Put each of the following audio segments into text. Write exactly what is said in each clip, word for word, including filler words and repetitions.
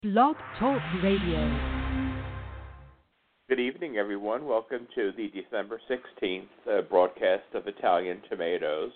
Blog Talk Radio. Good evening, everyone. Welcome to the December sixteenth uh, broadcast of Italian Tomatoes.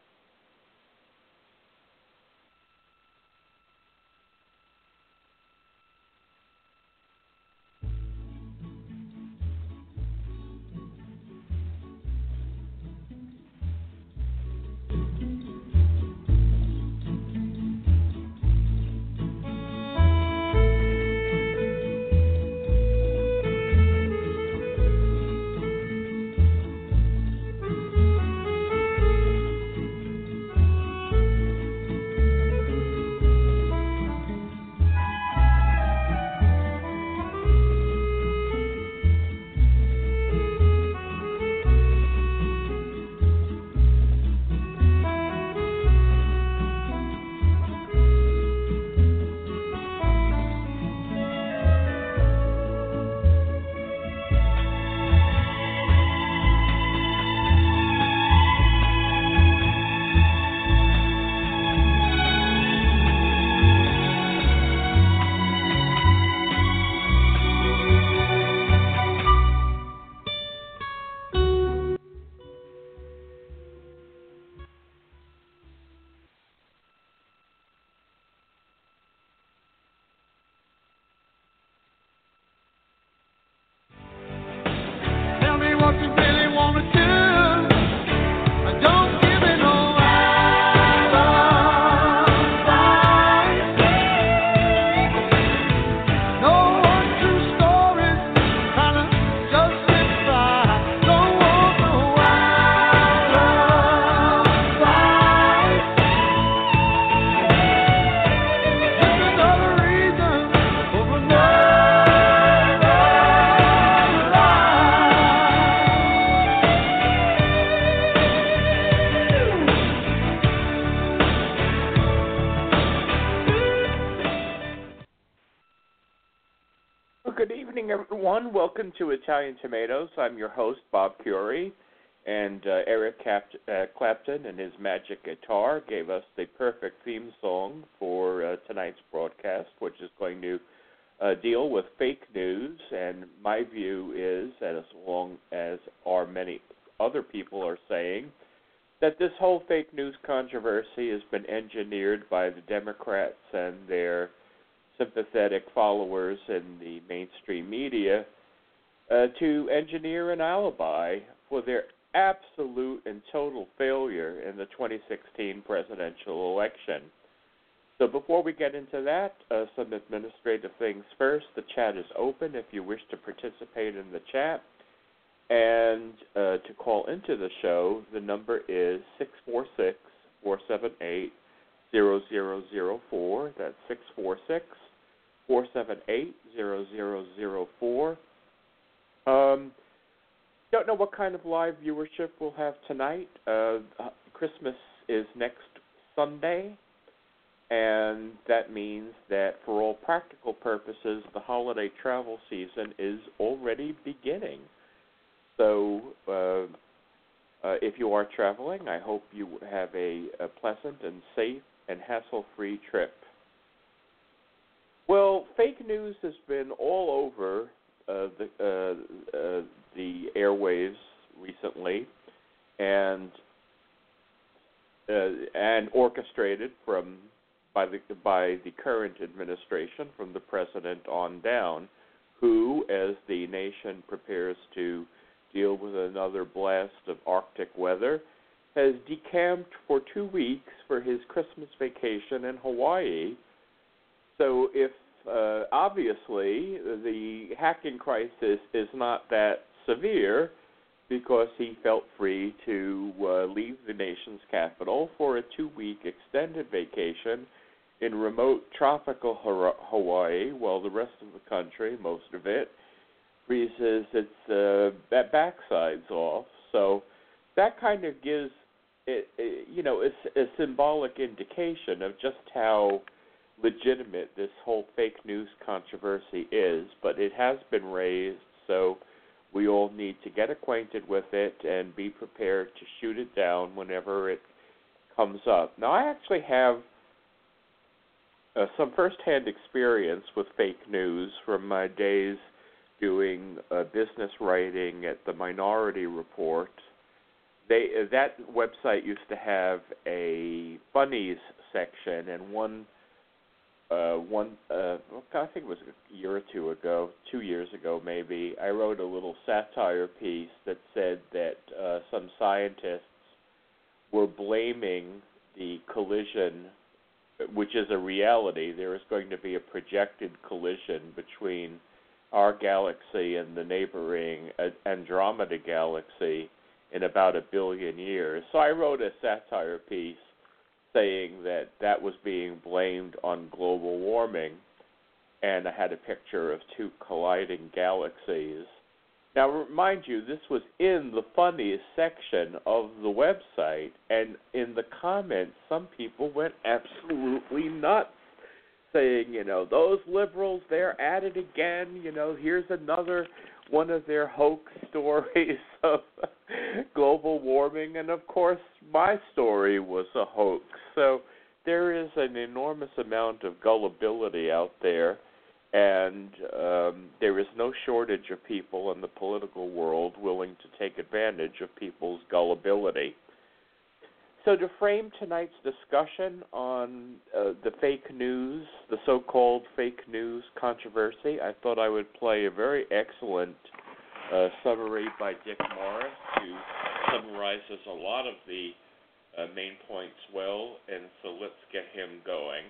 Welcome to Italian Tomatoes. I'm your host, Bob Curie, and uh, Eric Cap- uh, Clapton and his magic guitar gave us the perfect theme song for uh, tonight's broadcast, which is going to uh, deal with fake news. And my view is, as long as our many other people are saying, that this whole fake news controversy has been engineered by the Democrats and their sympathetic followers in the mainstream media uh, to engineer an alibi for their absolute and total failure in the twenty sixteen presidential election. So before we get into that, uh, some administrative things first. The chat is open if you wish to participate in the chat. And uh, to call into the show, the number is six four six, four seven eight, zero zero zero four. That's six four six, four seven eight, zero zero zero four. Um, don't know what kind of live viewership we'll have tonight. Uh, Christmas is next Sunday, and that means that for all practical purposes, the holiday travel season is already beginning. So uh, uh, if you are traveling, I hope you have a, a pleasant and safe and hassle-free trip. Well, fake news has been all over uh, the uh, uh, the airwaves recently, and uh, and orchestrated from by the by the current administration, from the president on down, who, as the nation prepares to deal with another blast of Arctic weather, has decamped for two weeks for his Christmas vacation in Hawaii. So if uh, obviously the hacking crisis is not that severe, because he felt free to uh, leave the nation's capital for a two-week extended vacation in remote tropical Hawaii, while the rest of the country, most of it, freezes its uh, that backsides off. So that kind of gives it, it you know, a, a symbolic indication of just how legitimate this whole fake news controversy is. But it has been raised, so we all need to get acquainted with it and be prepared to shoot it down whenever it comes up. Now, I actually have uh, some firsthand experience with fake news from my days doing uh, business writing at the Minority Report. They uh, that website used to have a funnies section, and one uh, one uh, I think it was a year or two ago, two years ago maybe, I wrote a little satire piece that said that uh, some scientists were blaming the collision, which is a reality. There is going to be a projected collision between our galaxy and the neighboring Andromeda galaxy in about a billion years. So I wrote a satire piece saying that that was being blamed on global warming, and I had a picture of two colliding galaxies. Now, mind you, this was in the funniest section of the website, and in the comments, some people went absolutely nuts, saying, you know, those liberals, they're at it again. You know, here's another one of their hoax stories of global warming. And, of course, my story was a hoax. So there is an enormous amount of gullibility out there, and um, there is no shortage of people in the political world willing to take advantage of people's gullibility. So to frame tonight's discussion on uh, the fake news, the so-called fake news controversy, I thought I would play a very excellent uh, summary by Dick Morris, who summarizes a lot of the uh, main points well, and so let's get him going.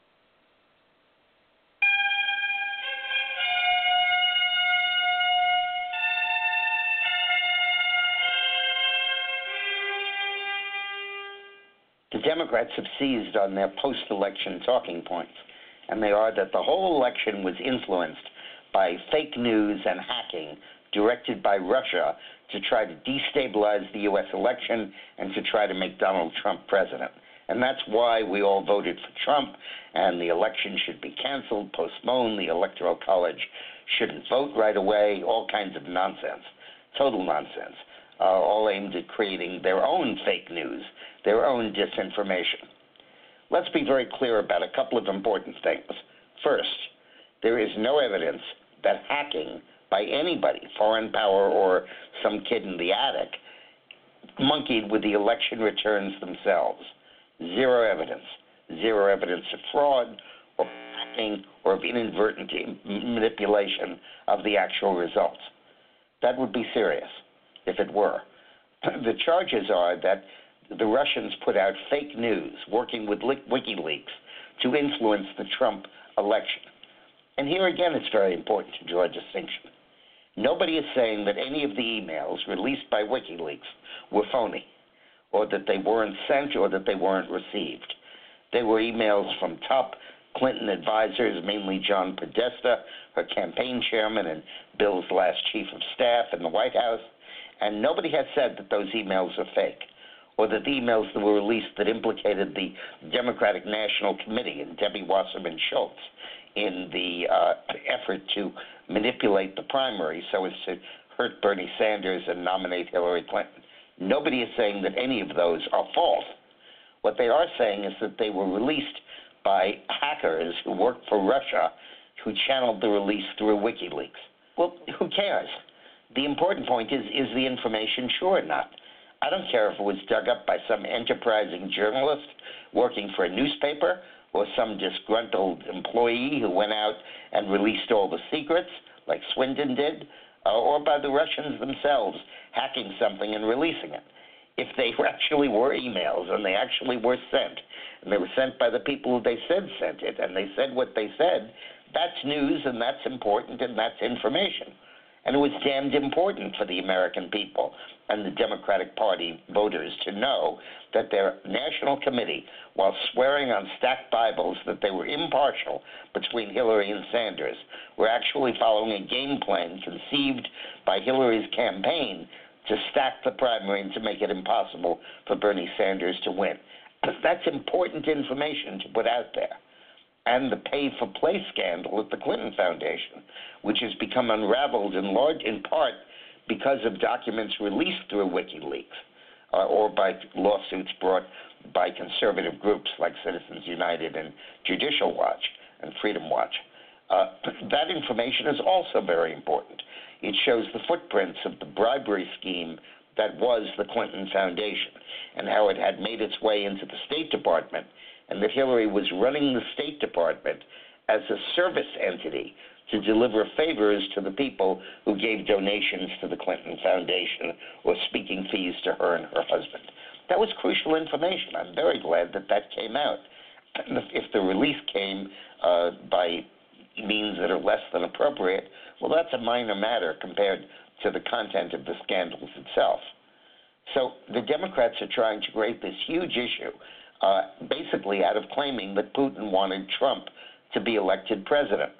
The Democrats have seized on their post-election talking points, and they are that the whole election was influenced by fake news and hacking directed by Russia to try to destabilize the U S election and to try to make Donald Trump president. And that's why we all voted for Trump, and the election should be canceled, postponed, the Electoral College shouldn't vote right away, all kinds of nonsense, total nonsense. Uh, all aimed at creating their own fake news, their own disinformation. Let's be very clear about a couple of important things. First, there is no evidence that hacking by anybody, foreign power or some kid in the attic, monkeyed with the election returns themselves. Zero evidence. Zero evidence of fraud or hacking or of inadvertent manipulation of the actual results. That would be serious if it were. The charges are that the Russians put out fake news, working with WikiLeaks to influence the Trump election. And here again, it's very important to draw a distinction. Nobody is saying that any of the emails released by WikiLeaks were phony, or that they weren't sent, or that they weren't received. They were emails from top Clinton advisors, mainly John Podesta, her campaign chairman, and Bill's last chief of staff in the White House. And nobody has said that those emails are fake, or that the emails that were released that implicated the Democratic National Committee and Debbie Wasserman Schultz in the uh, effort to manipulate the primary so as to hurt Bernie Sanders and nominate Hillary Clinton. Nobody is saying that any of those are false. What they are saying is that they were released by hackers who worked for Russia, who channeled the release through WikiLeaks. Well, who cares? The important point is, is the information true or not? I don't care if it was dug up by some enterprising journalist working for a newspaper or some disgruntled employee who went out and released all the secrets, like Swindon did, uh, or by the Russians themselves hacking something and releasing it. If they actually were emails and they actually were sent, and they were sent by the people who they said sent it, and they said what they said, that's news and that's important and that's information. And it was damned important for the American people and the Democratic Party voters to know that their national committee, while swearing on stacked Bibles that they were impartial between Hillary and Sanders, were actually following a game plan conceived by Hillary's campaign to stack the primary and to make it impossible for Bernie Sanders to win. That's important information to put out there. And the pay-for-play scandal at the Clinton Foundation, which has become unraveled in large, in part because of documents released through WikiLeaks uh, or by lawsuits brought by conservative groups like Citizens United and Judicial Watch and Freedom Watch. Uh, that information is also very important. It shows the footprints of the bribery scheme that was the Clinton Foundation and how it had made its way into the State Department, and that Hillary was running the State Department as a service entity to deliver favors to the people who gave donations to the Clinton Foundation or speaking fees to her and her husband. That was crucial information. I'm very glad that that came out. If the release came uh, by means that are less than appropriate, well, that's a minor matter compared to the content of the scandals itself. So the Democrats are trying to create this huge issue, uh, basically out of claiming that Putin wanted Trump to be elected president.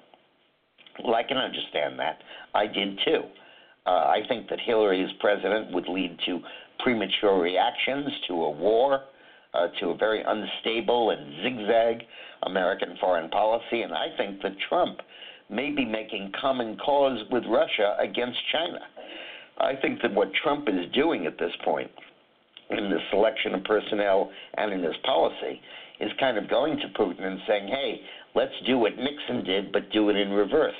Well, I can understand that. I did too. Uh, I think that Hillary as president would lead to premature reactions to a war, uh, to a very unstable and zigzag American foreign policy, and I think that Trump may be making common cause with Russia against China. I think that what Trump is doing at this point in the selection of personnel and in his policy is kind of going to Putin and saying, hey, let's do what Nixon did, but do it in reverse.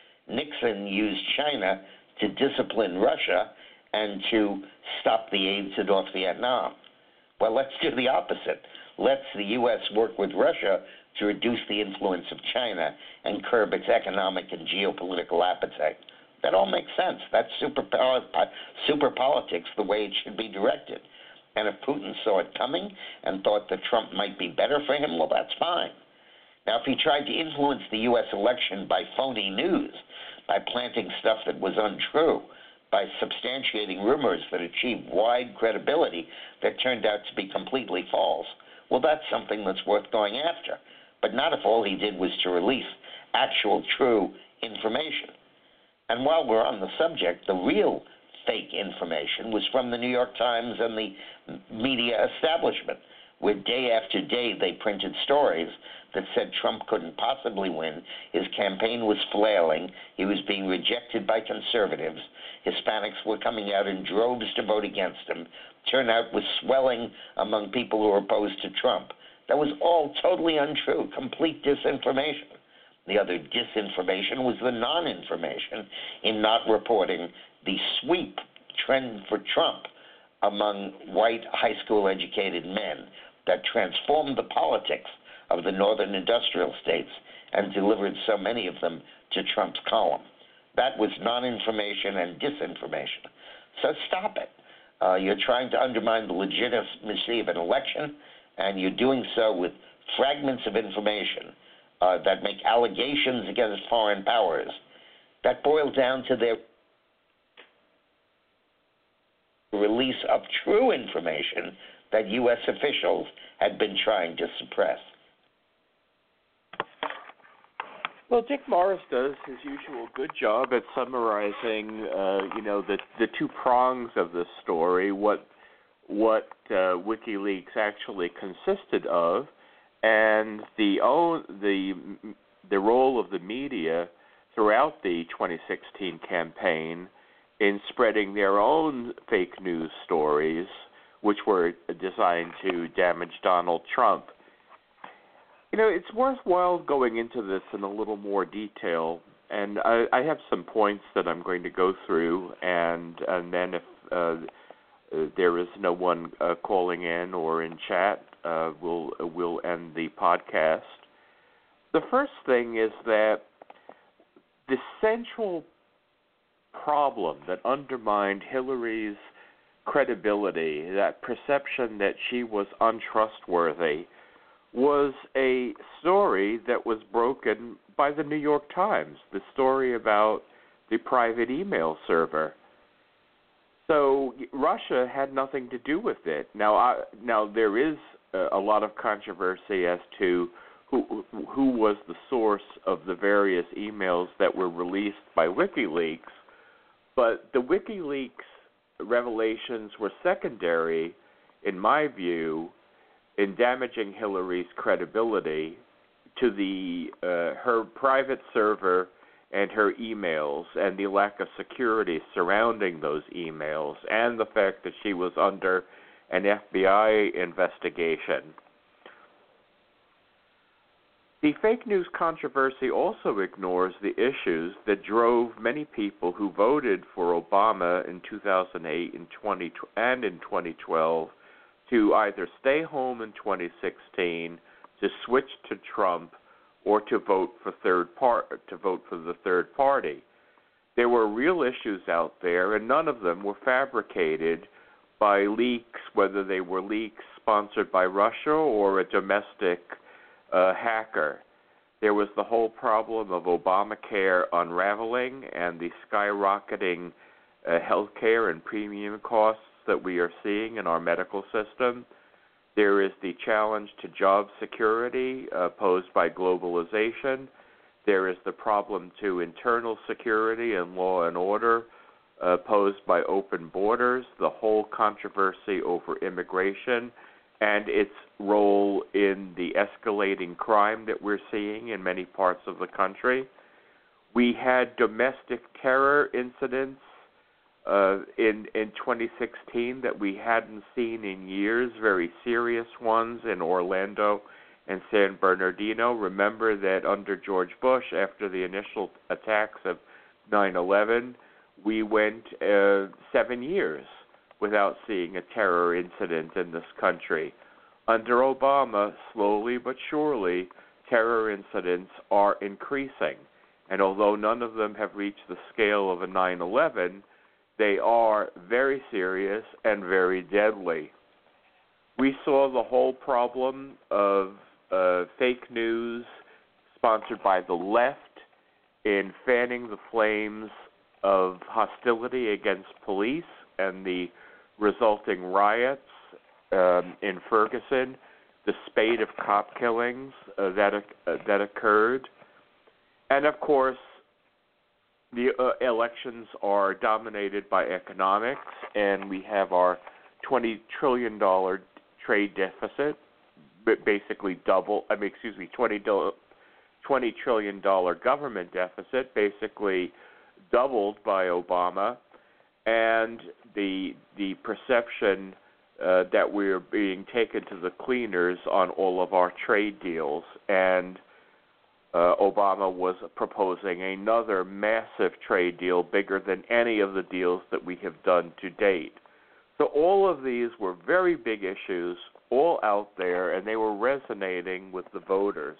Nixon used China to discipline Russia and to stop the aid to North Vietnam. Well, let's do the opposite. Let's the U S work with Russia to reduce the influence of China and curb its economic and geopolitical appetite. That all makes sense. That's super, super politics, the way it should be directed. And if Putin saw it coming and thought that Trump might be better for him, well, that's fine. Now, if he tried to influence the U S election by phony news, by planting stuff that was untrue, by substantiating rumors that achieved wide credibility that turned out to be completely false, well, that's something that's worth going after. But not if all he did was to release actual true information. And while we're on the subject, the real fake information was from the New York Times and the media establishment, where day after day they printed stories that said Trump couldn't possibly win, his campaign was flailing, he was being rejected by conservatives, Hispanics were coming out in droves to vote against him, turnout was swelling among people who were opposed to Trump. That was all totally untrue, complete disinformation. The other disinformation was the non-information in not reporting the sweep trend for Trump among white high school educated men that transformed the politics of the northern industrial states and delivered so many of them to Trump's column. That was non-information and disinformation. So stop it. Uh, you're trying to undermine the legitimacy of an election, and you're doing so with fragments of information uh, that make allegations against foreign powers that boil down to their release of true information that U S officials had been trying to suppress. Well, Dick Morris does his usual good job at summarizing, uh, you know, the the two prongs of this story, what what uh, WikiLeaks actually consisted of, and the own the the role of the media throughout the twenty sixteen campaign in spreading their own fake news stories, which were designed to damage Donald Trump. You know, it's worthwhile going into this in a little more detail, and I, I have some points that I'm going to go through, and and then if uh, there is no one uh, calling in or in chat, uh, we'll we'll end the podcast. The first thing is that the central problem that undermined Hillary's credibility, that perception that she was untrustworthy, was a story that was broken by the New York Times, the story about the private email server. So Russia had nothing to do with it. Now, I, now there is a, a lot of controversy as to who who was the source of the various emails that were released by WikiLeaks, but the WikiLeaks revelations were secondary, in my view, in damaging Hillary's credibility to the uh, her private server and her emails and the lack of security surrounding those emails and the fact that she was under an F B I investigation. The fake news controversy also ignores the issues that drove many people who voted for Obama in two thousand eight and, twenty, and in twenty twelve to either stay home in twenty sixteen, to switch to Trump, or to vote for third part to vote for the third party. There were real issues out there, and none of them were fabricated by leaks, whether they were leaks sponsored by Russia or a domestic uh, hacker. There was the whole problem of Obamacare unraveling and the skyrocketing uh, health care and premium costs that we are seeing in our medical system. There is the challenge to job security uh, posed by globalization. There is the problem to internal security and law and order uh, posed by open borders, the whole controversy over immigration, and its role in the escalating crime that we're seeing in many parts of the country. We had domestic terror incidents uh, in, in twenty sixteen that we hadn't seen in years, very serious ones in Orlando and San Bernardino. Remember that under George Bush, after the initial attacks of nine eleven, we went uh, seven years without seeing a terror incident in this country. Under Obama, slowly but surely, terror incidents are increasing. And although none of them have reached the scale of a nine eleven, they are very serious and very deadly. We saw the whole problem of uh, fake news sponsored by the left in fanning the flames of hostility against police and the resulting riots um, in Ferguson, the spate of cop killings uh, that uh, that occurred, and of course, the uh, elections are dominated by economics, and we have our twenty trillion dollars trade deficit, basically double. I mean, excuse me, twenty trillion dollars government deficit, basically doubled by Obama, and the the perception uh, that we're being taken to the cleaners on all of our trade deals, and uh, Obama was proposing another massive trade deal bigger than any of the deals that we have done to date. So all of these were very big issues, all out there, and they were resonating with the voters.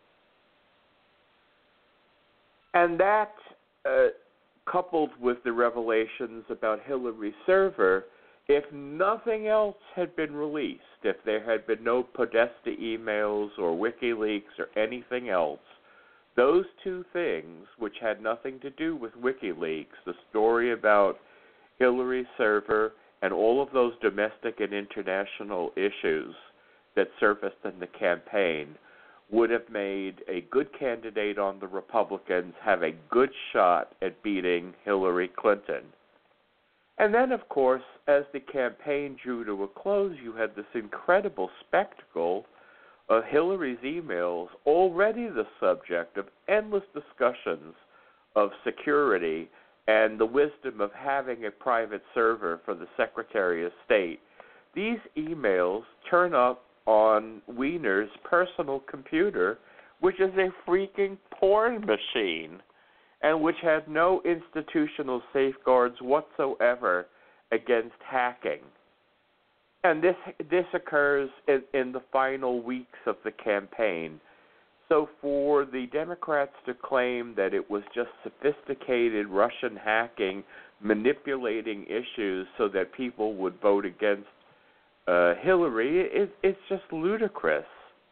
And that, uh, coupled with the revelations about Hillary's server, if nothing else had been released, if there had been no Podesta emails or WikiLeaks or anything else, those two things, which had nothing to do with WikiLeaks, the story about Hillary's server and all of those domestic and international issues that surfaced in the campaign, would have made a good candidate on the Republicans have a good shot at beating Hillary Clinton. And then, of course, as the campaign drew to a close, you had this incredible spectacle of Hillary's emails, already the subject of endless discussions of security and the wisdom of having a private server for the Secretary of State. These emails turn up on Weiner's personal computer, which is a freaking porn machine, and which had no institutional safeguards whatsoever against hacking. And this this occurs in, in the final weeks of the campaign. So for the Democrats to claim that it was just sophisticated Russian hacking manipulating issues so that people would vote against uh, Hillary, it, it's just ludicrous.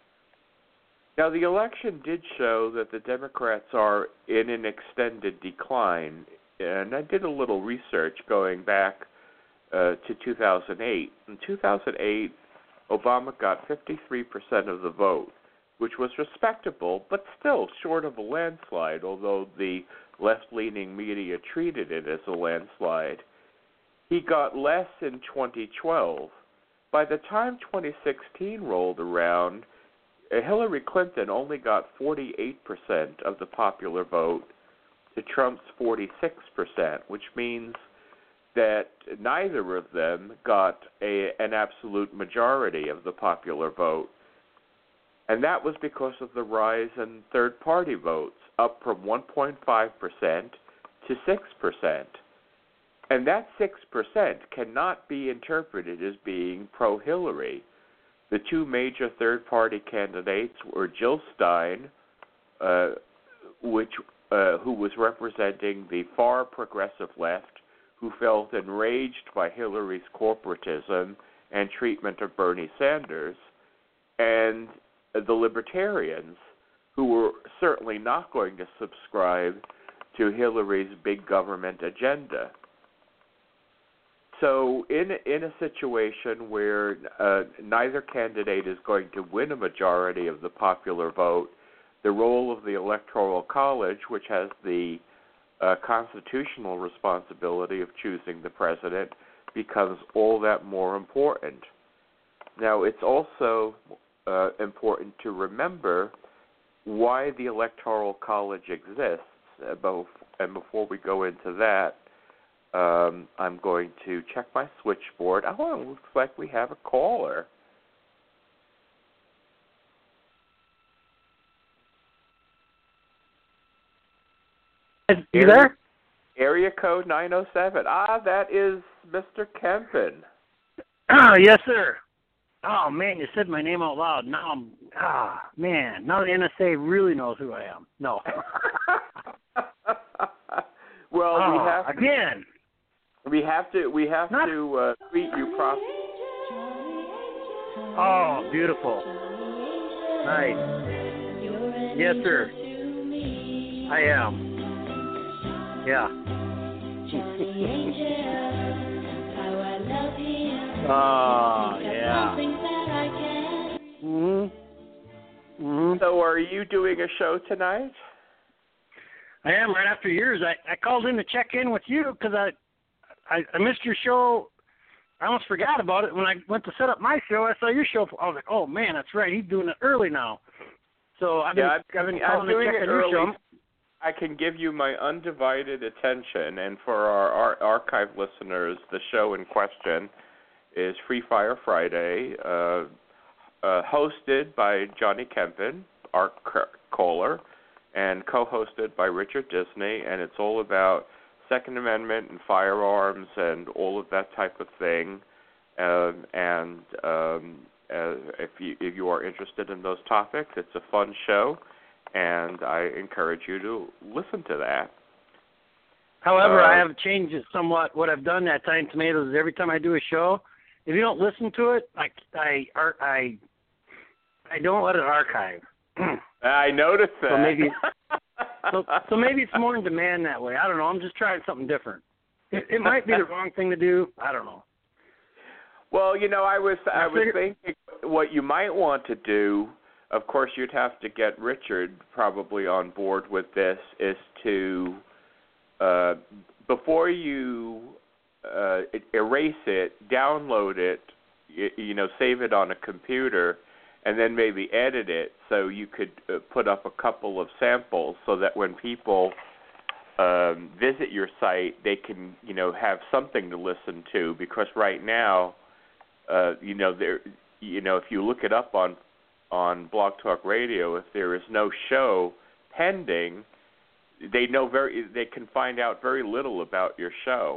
Now, the election did show that the Democrats are in an extended decline, and I did a little research going back uh, to two thousand eight. In two thousand eight, Obama got fifty-three percent of the vote, which was respectable, but still short of a landslide, although the left-leaning media treated it as a landslide. He got less in twenty twelve. By the time twenty sixteen rolled around, Hillary Clinton only got forty-eight percent of the popular vote to Trump's forty-six percent, which means that neither of them got a, an absolute majority of the popular vote. And that was because of the rise in third-party votes, up from one point five percent to six percent. And that six percent cannot be interpreted as being pro-Hillary. The two major third-party candidates were Jill Stein, uh, which uh, who was representing the far progressive left, who felt enraged by Hillary's corporatism and treatment of Bernie Sanders, and the Libertarians, who were certainly not going to subscribe to Hillary's big government agenda. So in, in a situation where uh, neither candidate is going to win a majority of the popular vote, the role of the Electoral College, which has the uh, constitutional responsibility of choosing the president, becomes all that more important. Now, it's also uh, important to remember why the Electoral College exists. And before we go into that, um, I'm going to check my switchboard. Oh, it looks like we have a caller. You there? Area code nine oh seven. Ah, that is Mister Kempin. Oh, yes, sir. Oh, man, you said my name out loud. Now I'm, ah, man, now the N S A really knows who I am. No. Well, oh, we have to, again. We have to, we have Not, to uh, treat you properly. Oh, beautiful. Nice. Yes, sir. I am. Yeah. Oh, yeah. Mm-hmm. Mm-hmm. So are you doing a show tonight? I am, right after yours. I, I called in to check in with you because I, I I missed your show. I almost forgot about it. When I went to set up my show, I saw your show. I was like, oh, man, that's right. He's doing it early now. So I've been, yeah, I've been I'm calling to doing check it on your early. show. I can give you my undivided attention, and for our, our archive listeners, the show in question is Free Fire Friday, uh, uh, hosted by Johnny Kempin, our caller, and co-hosted by Richard Disney, and it's all about Second Amendment and firearms and all of that type of thing. Um, and um, uh, if you if you are interested in those topics, it's a fun show, and I encourage you to listen to that. However, uh, I have changed it somewhat. What I've done at Time Tomatoes is every time I do a show, if you don't listen to it, I I I I don't let it archive. I noticed that. So maybe so, so maybe it's more in demand that way. I don't know. I'm just trying something different. It, it might be the wrong thing to do. I don't know. Well, you know, I was I, I was figured, thinking what you might want to do. Of course, you'd have to get Richard probably on board with this. Is to uh, before you uh, erase it, download it, you, you know, save it on a computer, and then maybe edit it so you could uh, put up a couple of samples so that when people um, visit your site, they can, you know, have something to listen to. Because right now, uh, you know, there, you know, if you look it up on on Blog Talk Radio, if there is no show pending, they know very, they can find out very little about your show.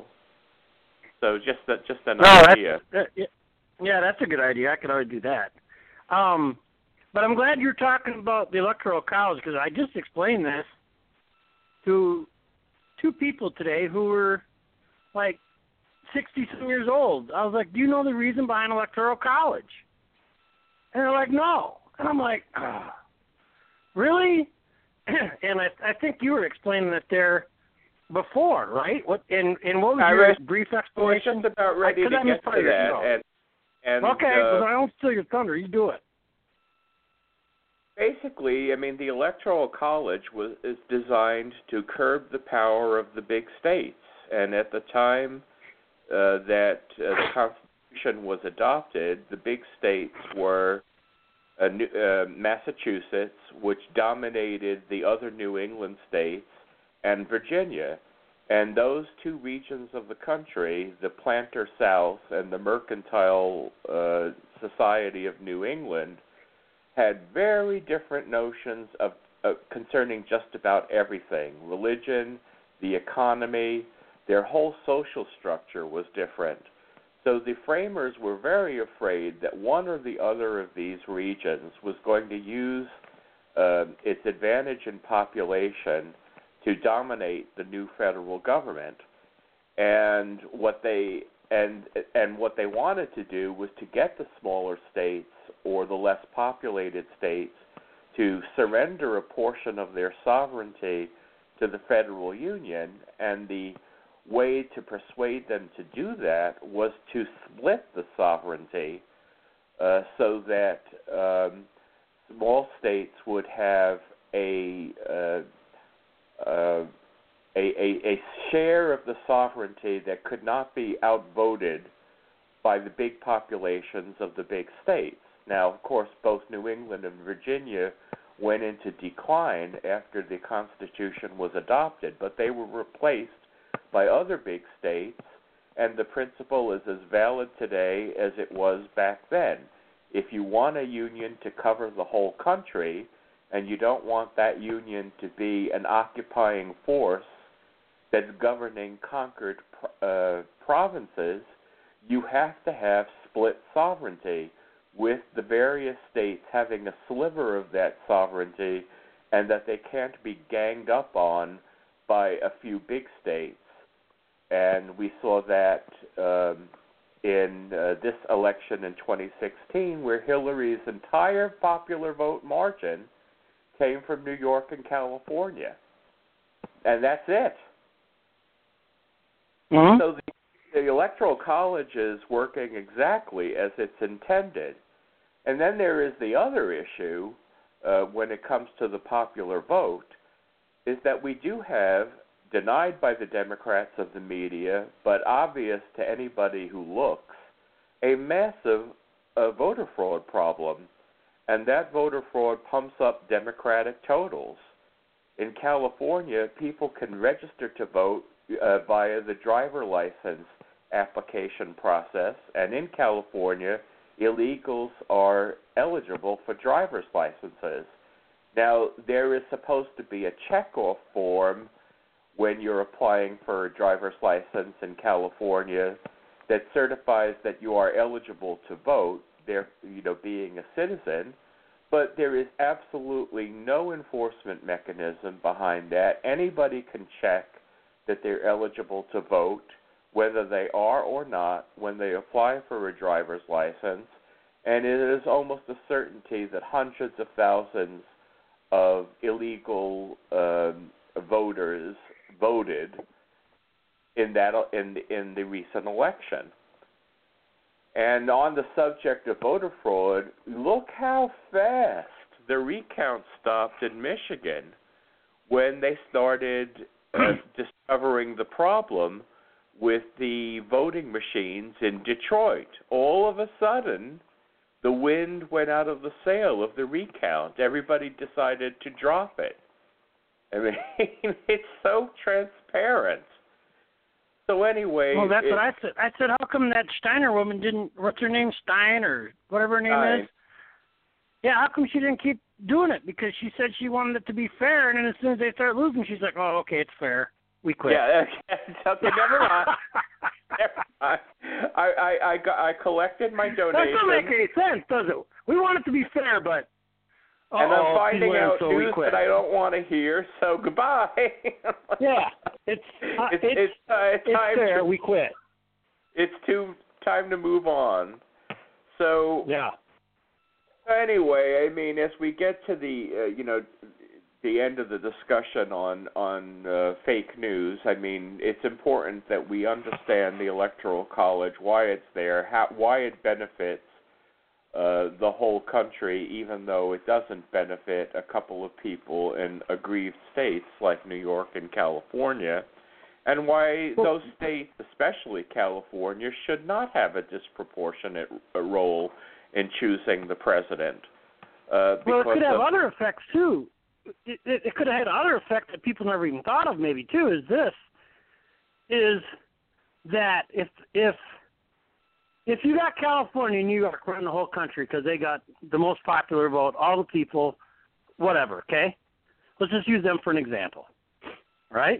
So just that, just an no, idea. That's, that, yeah, that's a good idea. I could already do that. Um, but I'm glad you're talking about the Electoral College because I just explained this to two people today who were like sixty-some years old. I was like, do you know the reason behind Electoral College? And they're like, no. And I'm like, oh, really? And I, I think you were explaining it there before, right? What and, and what was I your was, brief I was explanation? just about ready I, to I get to that. And, and, okay, uh, but I don't steal your thunder. You do it. Basically, I mean, the Electoral College was is designed to curb the power of the big states. And at the time uh, that uh, the Constitution was adopted, the big states were uh, New, uh, Massachusetts, which dominated the other New England states, and Virginia. And those two regions of the country, the planter South and the mercantile uh, society of New England, had very different notions of uh, concerning just about everything. Religion, the economy, their whole social structure was different. So the framers were very afraid that one or the other of these regions was going to use uh, its advantage in population to dominate the new federal government. And what they and and what they wanted to do was to get the smaller states or the less populated states to surrender a portion of their sovereignty to the federal union, and the way to persuade them to do that was to split the sovereignty uh, so that um, small states would have a, uh, uh, a, a a share of the sovereignty that could not be outvoted by the big populations of the big states. Now, of course, both New England and Virginia went into decline after the Constitution was adopted, but they were replaced by other big states, and the principle is as valid today as it was back then. If you want a union to cover the whole country, and you don't want that union to be an occupying force that's governing conquered uh, provinces, you have to have split sovereignty, with the various states having a sliver of that sovereignty, and that they can't be ganged up on by a few big states. And we saw that um, in uh, this election in twenty sixteen, where Hillary's entire popular vote margin came from New York and California. And that's it. Mm-hmm. So the, the Electoral College is working exactly as it's intended. And then there is the other issue uh, when it comes to the popular vote, is that we do have, denied by the Democrats of the media, but obvious to anybody who looks, a massive uh, voter fraud problem. And that voter fraud pumps up Democratic totals. In California, people can register to vote uh, via the driver license application process, and in California, illegals are eligible for driver's licenses. Now, there is supposed to be a checkoff form when you're applying for a driver's license in California that certifies that you are eligible to vote, there, you know, being a citizen, but there is absolutely no enforcement mechanism behind that. Anybody can check that they're eligible to vote, whether they are or not, when they apply for a driver's license, and it is almost a certainty that hundreds of thousands of illegal um, voters voted in that in in the recent election. And on the subject of voter fraud, look how fast the recount stopped in Michigan when they started uh, discovering the problem with the voting machines in Detroit. All of a sudden, the wind went out of the sail of the recount. Everybody decided to drop it. I mean, it's so transparent. So anyway... Well, that's it, what I said. I said, how come that Steiner woman didn't... What's her name? Stein or whatever her name Stein. is? Yeah, how come she didn't keep doing it? Because she said she wanted it to be fair, and then as soon as they start losing, she's like, oh, okay, it's fair. We quit. Yeah, okay, never mind. Never mind. I, I, I, got, I collected my donation. That doesn't make any sense, does it? We want it to be fair, but... And I'm finding wins, out so news that I don't want to hear, so goodbye. Yeah, it's uh, it's, it's, it's, uh, it's, it's time fair. to, We quit. It's too time to move on. So yeah. Anyway, I mean, as we get to the uh, you know the end of the discussion on on uh, fake news, I mean, it's important that we understand the Electoral College, why it's there, how, why it benefits Uh, the whole country, even though it doesn't benefit a couple of people in aggrieved states like New York and California, and why those states, especially California, should not have a disproportionate role in choosing the president. Uh, well, it could have of, other effects, too. It, it, it could have had other effects that people never even thought of, maybe, too, is this. is that if if if you got California and New York running the whole country because they got the most popular vote, all the people, whatever, okay? Let's just use them for an example, right?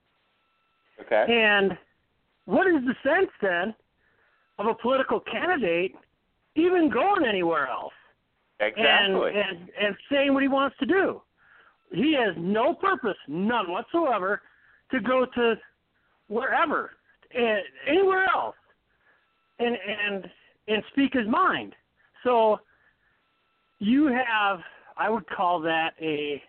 Okay. And what is the sense then of a political candidate even going anywhere else? Exactly. And, and, and saying what he wants to do. He has no purpose, none whatsoever, to go to wherever, anywhere else, and and and speak his mind. So you have, I would call that a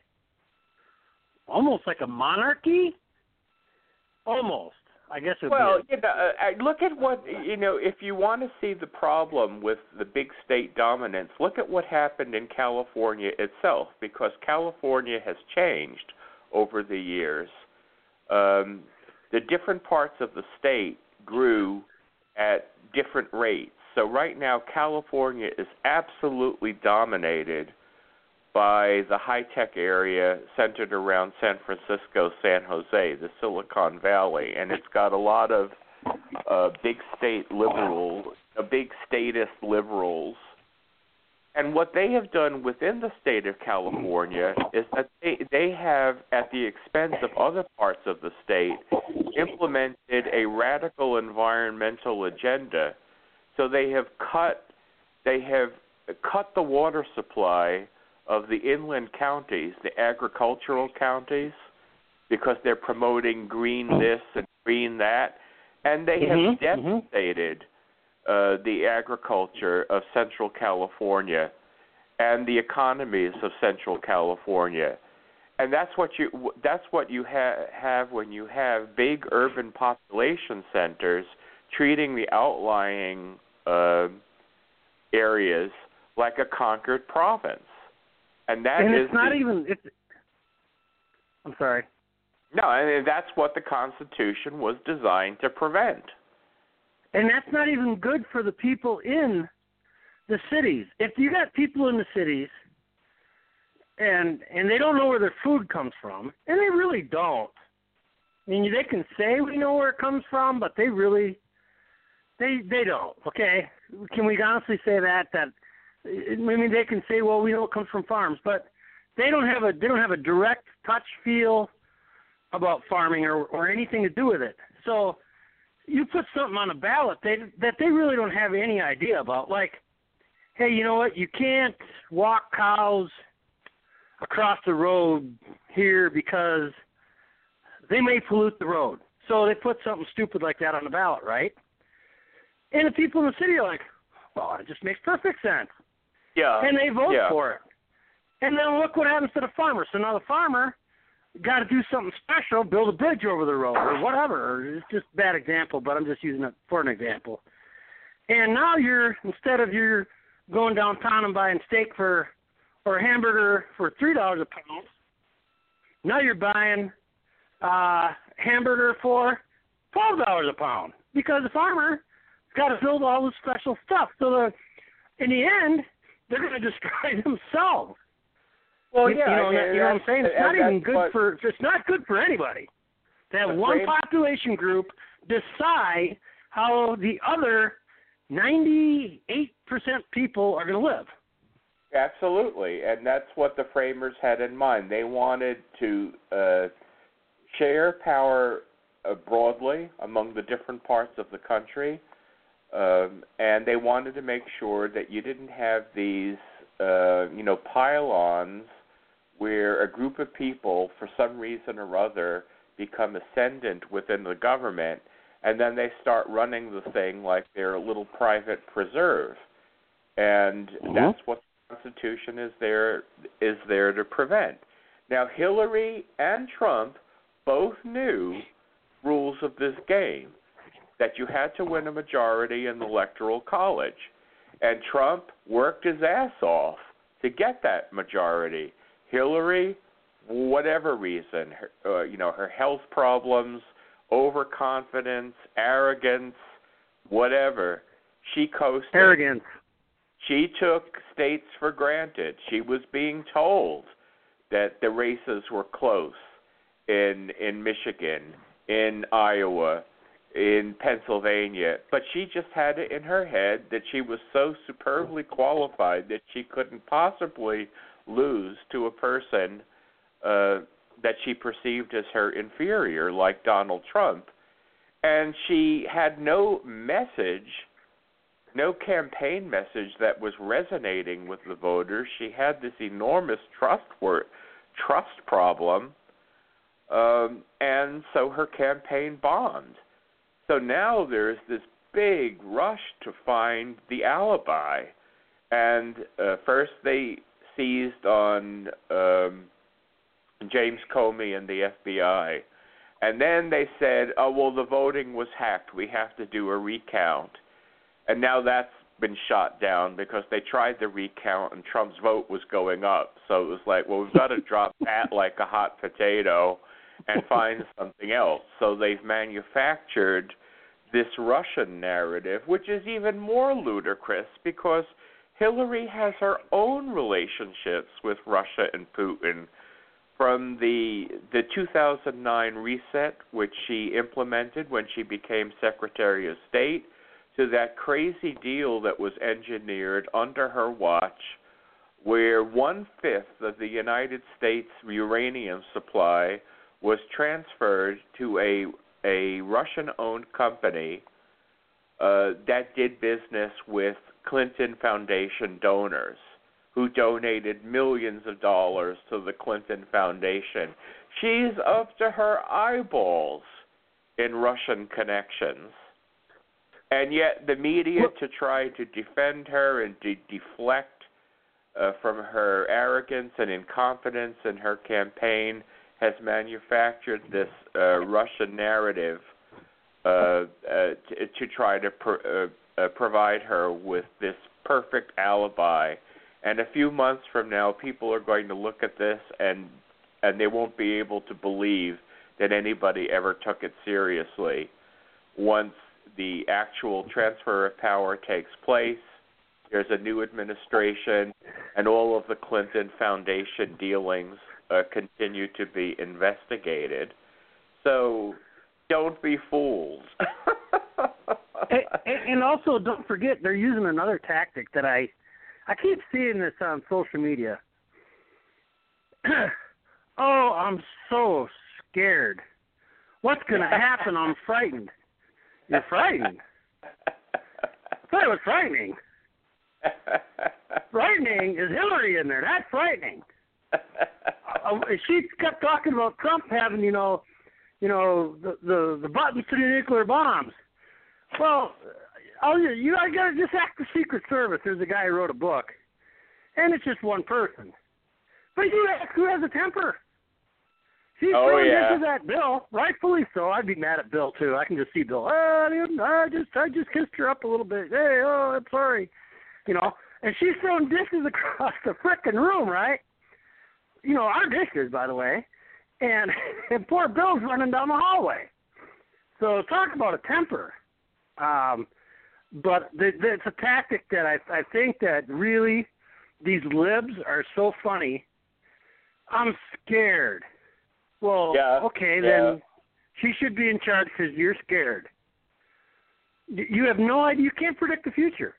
almost like a monarchy. Almost, I guess it would well, be. you know, uh, look at what, you know, if you want to see the problem with the big state dominance, look at what happened in California itself, because California has changed over the years. Um, the different parts of the state grew at different rates. So right now, California is absolutely dominated by the high-tech area centered around San Francisco, San Jose, the Silicon Valley, and it's got a lot of uh, big state liberals, uh, big statist liberals. And what they have done within the state of California is that they, they have, at the expense of other parts of the state, implemented a radical environmental agenda. So they have cut, they have cut the water supply of the inland counties, the agricultural counties, because they're promoting green this and green that, and they Mm-hmm, have mm-hmm. devastated uh, the agriculture of Central California and the economies of Central California. And that's what you that's what you ha- have when you have big urban population centers treating the outlying uh, areas like a conquered province. And that and is it's not the, even. It's, I'm sorry. No, I mean, that's what the Constitution was designed to prevent. And that's not even good for the people in the cities. If you got people in the cities and and they don't know where their food comes from, and they really don't. I mean, they can say we know where it comes from, but they really they they don't. Okay, can we honestly say that that? I mean, they can say, well, we know it comes from farms, but they don't have a they don't have a direct touch feel about farming or, or anything to do with it. So you put something on a ballot they, that they really don't have any idea about, like, hey, you know what, you can't walk cows across the road here because they may pollute the road. So they put something stupid like that on the ballot, right? And the people in the city are like, well, it just makes perfect sense. Yeah. And they vote yeah. for it. And then look what happens to the farmer. So now the farmer got to do something special, build a bridge over the road or whatever. It's just a bad example, but I'm just using it for an example. And now you're, instead of you're going downtown and buying steak for, or a hamburger for three dollars a pound, now you're buying uh, hamburger for twelve dollars a pound because the farmer got to build all this special stuff. So the, in the end, they're going to destroy themselves. Well, you, yeah, you know, I mean, you know what I'm saying? It's not even good what, for. It's not good for anybody to have one frame, population group decide how the other ninety-eight percent people are going to live. Absolutely, and that's what the framers had in mind. They wanted to uh, share power uh, broadly among the different parts of the country, um, and they wanted to make sure that you didn't have these, uh, you know, pile-ons where a group of people, for some reason or other, become ascendant within the government, and then they start running the thing like they're a little private preserve. And mm-hmm. that's what the Constitution is there is there to prevent. Now, Hillary and Trump both knew rules of this game, that you had to win a majority in the Electoral College. And Trump worked his ass off to get that majority. Hillary, whatever reason, her, uh, you know, her health problems, overconfidence, arrogance, whatever, she coasted. Arrogance. She took states for granted. She was being told that the races were close in in Michigan, in Iowa, in Pennsylvania, but she just had it in her head that she was so superbly qualified that she couldn't possibly lose to a person uh, that she perceived as her inferior, like Donald Trump. And she had no message, no campaign message that was resonating with the voters. She had this enormous trust wor- trust problem, um, and so her campaign bombed. So now there's this big rush to find the alibi. And uh, first they seized on um, James Comey and the F B I. And then they said, oh, well, the voting was hacked. We have to do a recount. And now that's been shot down because they tried the recount and Trump's vote was going up. So it was like, well, we've got to drop that like a hot potato and find something else. So they've manufactured this Russian narrative, which is even more ludicrous because Hillary has her own relationships with Russia and Putin. From the the two thousand nine reset, which she implemented when she became Secretary of State, to that crazy deal that was engineered under her watch, where one-fifth of the United States uranium supply was transferred to a, a Russian-owned company uh, that did business with Clinton Foundation donors, who donated millions of dollars to the Clinton Foundation. She's up to her eyeballs in Russian connections. And yet the media, to try to defend her and to deflect uh, from her arrogance and incompetence in her campaign, has manufactured this uh, Russian narrative uh, uh, to, to try to pro- uh, uh, provide her with this perfect alibi. And a few months from now, people are going to look at this and and they won't be able to believe that anybody ever took it seriously. Once the actual transfer of power takes place, there's a new administration, and all of the Clinton Foundation dealings uh, continue to be investigated. So don't be fooled. and, and also, don't forget, they're using another tactic that I I keep seeing this on social media. Oh, I'm so scared. What's going to happen? I'm frightened. You're frightened? I thought it was frightening. Frightening is Hillary in there. That's frightening. Uh, she kept talking about Trump having, you know, you know, the the, the buttons to the nuclear bombs. Well, oh, you, you I got to just ask the Secret Service. There's a guy who wrote a book, and it's just one person. But you ask who has a temper. She's oh, throwing yeah. into that Bill, rightfully so. I'd be mad at Bill too. I can just see Bill. Oh, I just, I just kissed her up a little bit. Hey, oh, I'm sorry, you know. And she's throwing dishes across the frickin' room, right? You know, our dishes, by the way. And and poor Bill's running down the hallway. So talk about a temper. Um, but the, the, it's a tactic that I I think that really these libs are so funny. I'm scared. Well, yeah, okay, yeah. then she should be in charge because you're scared. You have no idea. You can't predict the future.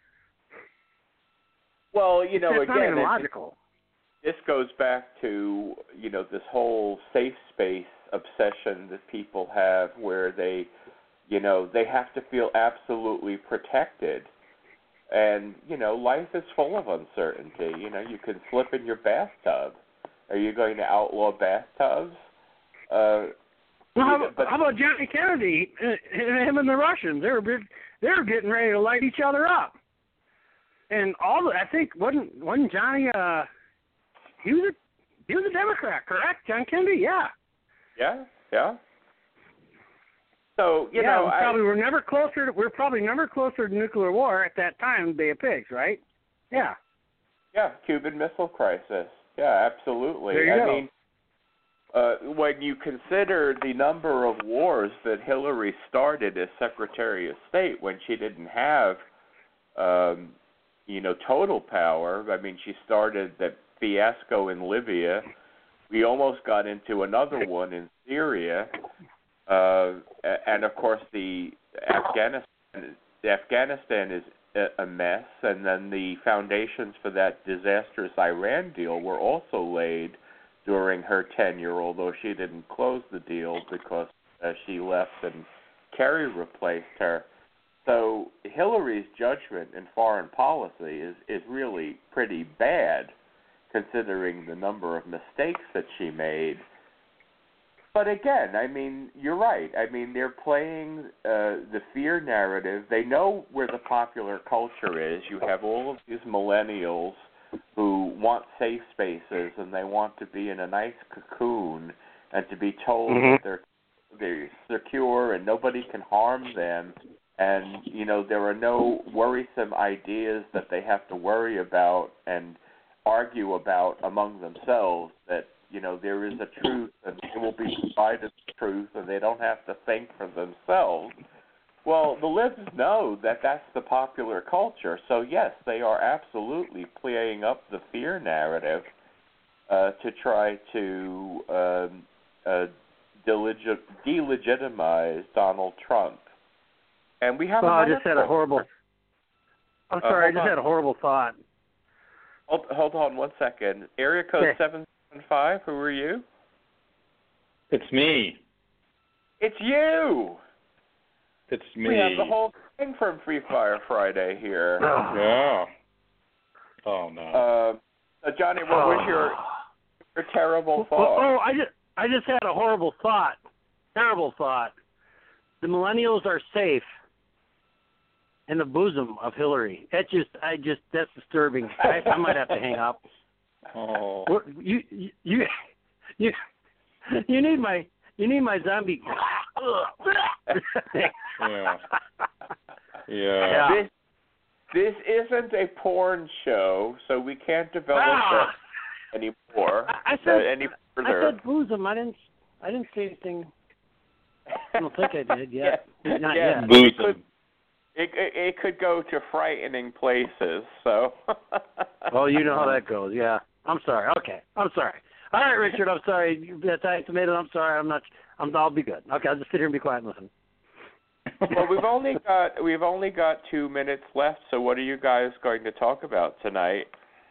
Well, you know, it's again, not even it, logical. This goes back to, you know, this whole safe space obsession that people have where they, you know, they have to feel absolutely protected. And, you know, life is full of uncertainty. You know, you can slip in your bathtub. Are you going to outlaw bathtubs? Uh, well, how, you know, but, how about Johnny Kennedy, him and the Russians? They were big, they were getting ready to light each other up. And all the, I think wasn't wasn't Johnny? Uh, he was a he was a Democrat, correct? John Kennedy, yeah. Yeah, yeah. So you yeah, know, we I, probably were never closer. To, we're probably never closer to nuclear war at that time. Bay of Pigs, right? Yeah. Yeah, Cuban Missile Crisis. Yeah, absolutely. There you I go. mean, uh, when you consider the number of wars that Hillary started as Secretary of State when she didn't have, um, you know, total power. I mean, she started the fiasco in Libya. We almost got into another one in Syria. uh, and of course the Afghanistan, the Afghanistan is a mess, and then the foundations for that disastrous Iran deal were also laid during her tenure, although she didn't close the deal because uh, she left and Kerry replaced her. So Hillary's judgment in foreign policy is, is really pretty bad, considering the number of mistakes that she made. But again, I mean, you're right. I mean, they're playing uh, the fear narrative. They know where the popular culture is. You have all of these millennials who want safe spaces, and they want to be in a nice cocoon and to be told mm-hmm. that they're they're secure and nobody can harm them. And, you know, there are no worrisome ideas that they have to worry about and argue about among themselves, that, you know, there is a truth and they will be provided the truth and they don't have to think for themselves. Well, the libs know that that's the popular culture. So, yes, they are absolutely playing up the fear narrative uh, to try to um, uh, delegit- delegitimize Donald Trump. And we have. Well, I just had a horrible. I'm sorry, uh, I just on. had a horrible thought. Hold, hold on one second. Area code okay. seven seven five. Who are you? It's me. It's you. It's me. We have the whole thing from Free Fire Friday here. Oh. Yeah. Oh no. Uh, uh, Johnny, what was your your terrible thought? Oh, oh, I just I just had a horrible thought. Terrible thought. The millennials are safe in the bosom of Hillary. That just, I just, that's disturbing. I, I might have to hang up. Oh. What, you, you, you, you, you need my, you need my zombie. yeah. Yeah. yeah. This, this isn't a porn show, so we can't develop ah. that anymore. I, I said, uh, any further. I said bosom. I didn't, I didn't say anything. I don't think I did yet. yeah. Not yeah. yet. It could, it, it, it could go to frightening places. So. Well, you know how that goes. Yeah. I'm sorry. Okay. I'm sorry. All right, Richard. I'm sorry. Italian tomato. I'm sorry. I'm not. I'm. I'll be good. Okay. I'll just sit here and be quiet and listen. Well, we've only got we've only got two minutes left. So, what are you guys going to talk about tonight?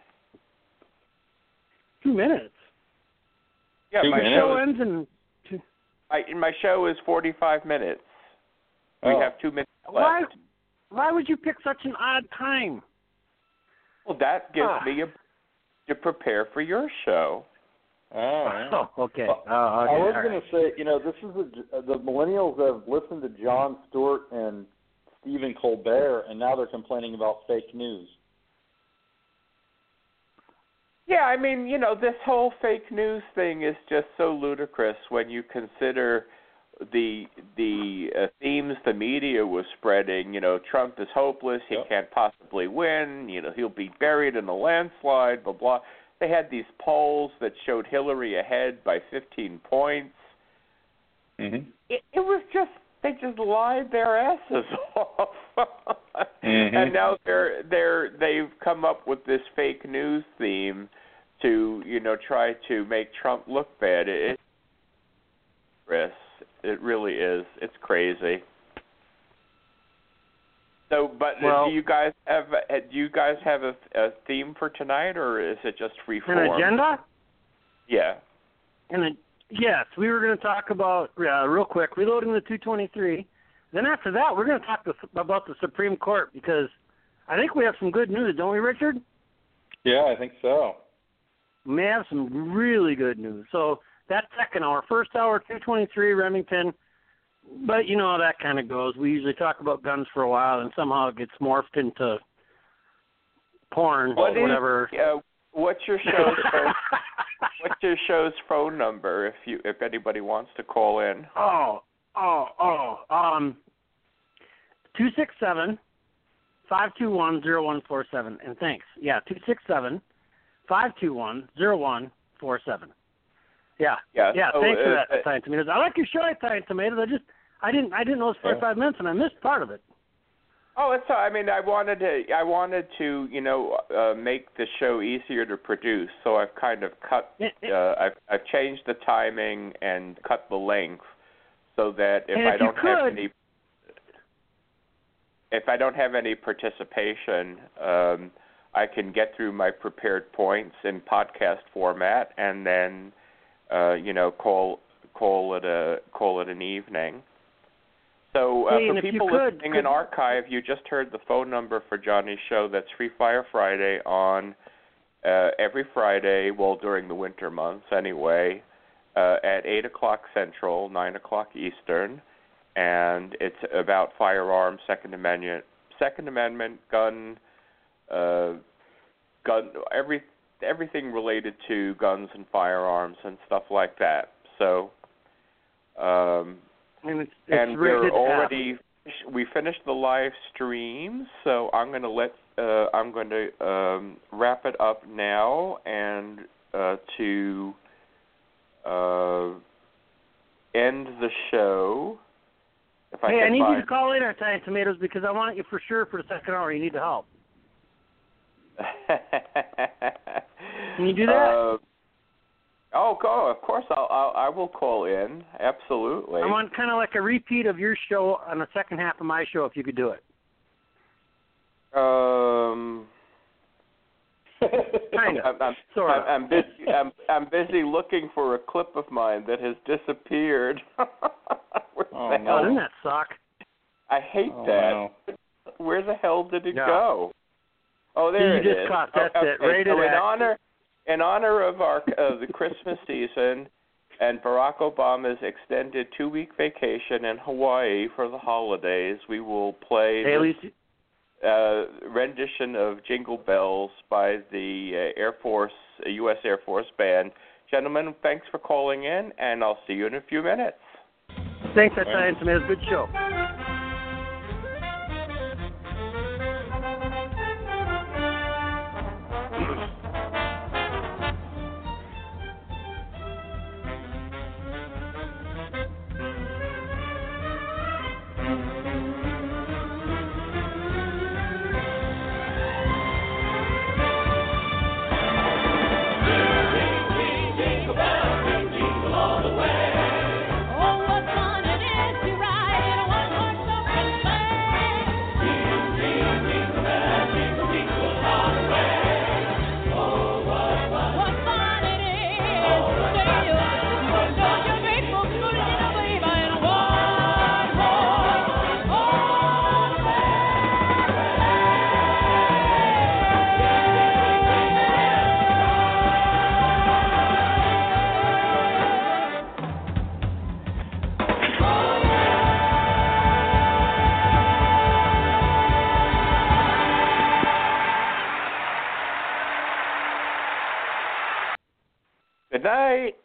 Two minutes. Yeah, two my minutes? show ends in. Two... I, my show is forty-five minutes. We oh. have two minutes left. Why? Why would you pick such an odd time? Well, that gives ah. me a to prepare for your show. Oh, yeah. oh okay. Well, oh, okay. I was All going right. to say, you know, this is a, the millennials have listened to Jon Stewart and Stephen Colbert, and now they're complaining about fake news. Yeah, I mean, you know, this whole fake news thing is just so ludicrous when you consider the the uh, themes the media was spreading. You know, Trump is hopeless. He yep. can't possibly win. You know, he'll be buried in a landslide, blah, blah. They had these polls that showed Hillary ahead by fifteen points. Mm-hmm. It, it was just, they just lied their asses off. mm-hmm. And now they're they're they've come up with this fake news theme to, you know, try to make Trump look bad. It, Chris, it really is. It's crazy. So, but well, do you guys have do you guys have a, a theme for tonight, or is it just free form? An agenda? Yeah. And a, yes, we were going to talk about uh, real quick reloading the two twenty-three. Then after that, we're going to talk to, about the Supreme Court, because I think we have some good news, don't we, Richard? Yeah, I think so. We may have some really good news. So that second hour, first hour, two twenty-three, Remington. But you know how that kind of goes. We usually talk about guns for a while, and somehow it gets morphed into porn what or whatever. Is, uh, what's your show's phone? What's your show's phone number if you if anybody wants to call in? Oh, oh, oh. Um, two six seven five two one zero one four seven. And thanks. Yeah, two six seven five two one zero one four seven. Yeah, yeah. yeah So, thanks uh, for that, uh, Italian Tomatoes. I like your show, Italian Tomatoes. I just, I didn't, I didn't know it was forty-five yeah. minutes, and I missed part of it. Oh, it's. I mean, I wanted to. I wanted to, you know, uh, make the show easier to produce. So I've kind of cut. Uh, I've I've changed the timing and cut the length, so that if and I if don't you have could, any if I don't have any participation, um, I can get through my prepared points in podcast format, and then uh, you know call call it a call it an evening. So uh, Hey, and for if you people could- listening could- in archive, you just heard the phone number for Johnny's show. That's Free Fire Friday on uh, every Friday, well during the winter months anyway, uh, at eight o'clock Central, nine o'clock Eastern. And it's about firearms, Second Amendment, Second Amendment, gun, uh, gun, every everything related to guns and firearms and stuff like that. So, um, and it's, it's and we're rated already we finished the live stream, so I'm going to let uh, I'm going to um, wrap it up now and uh, to uh, end the show. If I Hey, can I need find... you to call in on Italian Tomatoes because I want you for sure for the second hour. You need the help. Can you do that? Uh, oh, go! Of course, I'll, I'll I will call in. Absolutely. I want kind of like a repeat of your show on the second half of my show, if you could do it. Um. Kind of. I'm, I'm, sort of. I'm, I'm busy. I'm, I'm busy looking for a clip of mine that has disappeared. Where Oh, the no. hell- Oh, doesn't that suck? I hate Oh, that. no. Where the hell did it Yeah. go? Oh, there You it just is. caught- that's okay, it. Rated so in X. honor, in honor of our uh, the Christmas season and Barack Obama's extended two-week vacation in Hawaii for the holidays, we will play Hey, at this least uh, rendition of Jingle Bells by the uh, Air Force, uh, U S Air Force Band. Gentlemen, thanks for calling in, and I'll see you in a few minutes. thanks, Italian Tomatoes. Good show. Oh, what fun it is to ride in a one-horse open sleigh! Jingle, jingle bells, jingle, jingle all the way. Oh, what, what, what fun it is to sail with such a faithful good little baby in a one-horse open Good night.